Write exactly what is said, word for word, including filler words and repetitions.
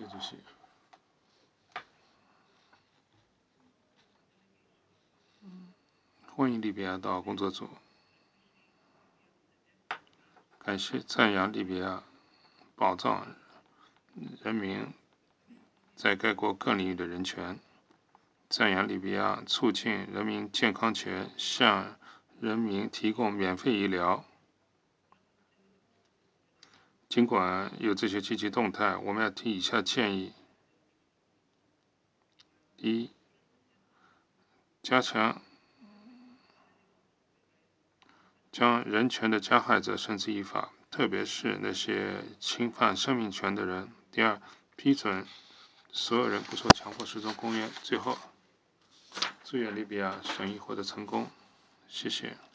接着写。欢迎利比亚到工作组，感谢赞扬利比亚保障人民在该国各领域的人权，赞扬利比亚促进人民健康权，向人民提供免费医疗。尽管有这些积极动态，我们要提以下建议：第一，加强将人权的加害者绳之以法，特别是那些侵犯生命权的人。第二，批准所有人不受强迫失踪公约。最后，祝愿利比亚审议获得成功。谢谢。